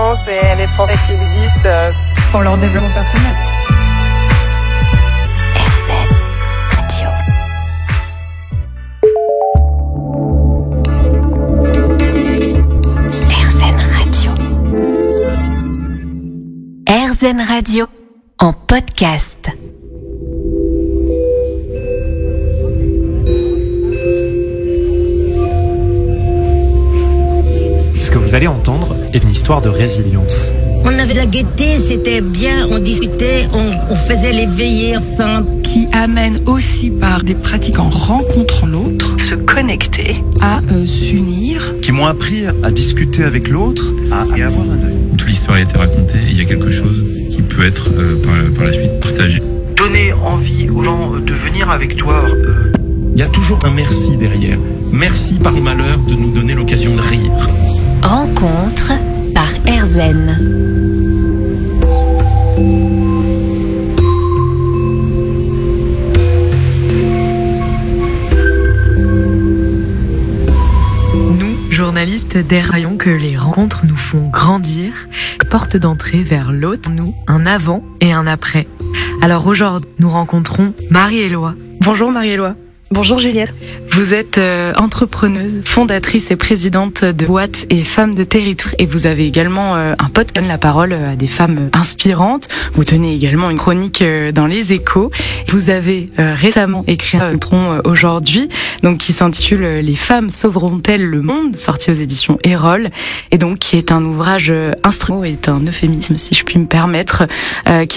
inspirantes et les Français qui existent pour leur développement personnel. RZN Radio en podcast. Ce que vous allez entendre est une histoire de résilience. On avait de la gaieté, c'était bien, on discutait, on faisait les veillées ensemble. Qui amène aussi par des pratiques en rencontrant l'autre, se connecter, à s'unir. Qui m'ont appris à discuter avec l'autre et à avoir un œil. Toute l'histoire a été racontée et il y a quelque chose qui peut être par la suite partagé. Donner envie aux gens de venir avec toi. Il y a toujours un merci derrière. Merci par le malheur de nous donner l'occasion de rire. Rencontre par RZN. Journalistes d'Air, voyons que les rencontres nous font grandir, porte d'entrée vers l'autre, nous, un avant et un après. Alors aujourd'hui, nous rencontrons Marie-Éloi. Bonjour Marie-Éloi. Bonjour Juliette. Vous êtes entrepreneuse, fondatrice et présidente de Boîte et Femmes de Territoire et vous avez également un podcast qui donne la parole à des femmes inspirantes. Vous tenez également une chronique dans Les Échos. Vous avez récemment écrit un tron aujourd'hui, donc qui s'intitule Les femmes sauveront-elles le monde, sorti aux éditions Erol, et donc qui est un ouvrage instrument est un euphémisme si je puis me permettre, qui